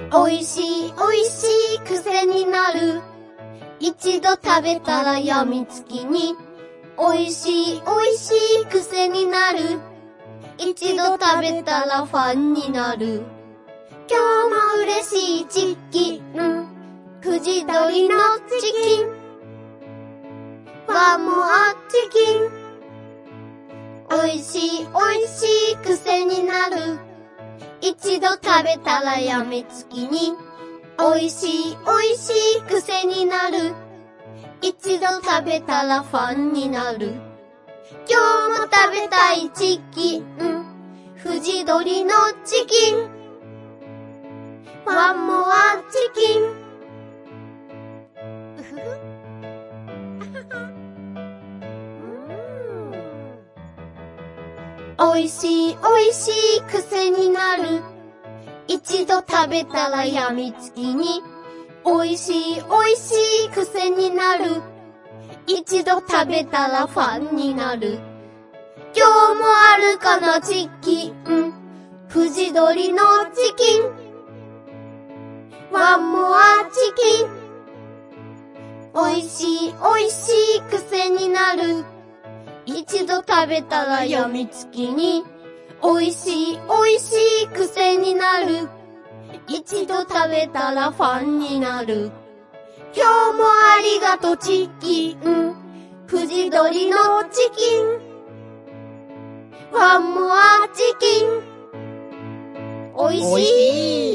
おいしいおいしい癖になる。一度食べたらやみつきに。おいしいおいしい癖になる。一度食べたらファンになる。今日も嬉しいチキン。藤鳥のチキン。ワンモアチキン。おいしいおいしい癖になる。一度食べたらやみつきに。おいしいおいしい癖になる。一度食べたらファンになる。今日も食べたいチキン。藤鳥のチキン。ワンモアチキン。おいしいおいしい癖になる。一度食べたらやみつきに。おいしいおいしい癖になる。一度食べたらファンになる。今日もあるかなチキン。藤鳥のチキン。ワンモアチキン。おいしいおいしい癖になる。一度食べたらやみつきに。おいしいおいしい癖になる。一度食べたらファンになる。今日もありがとうチキン。藤鳥のチキン。ワンモアチキン。おいしい。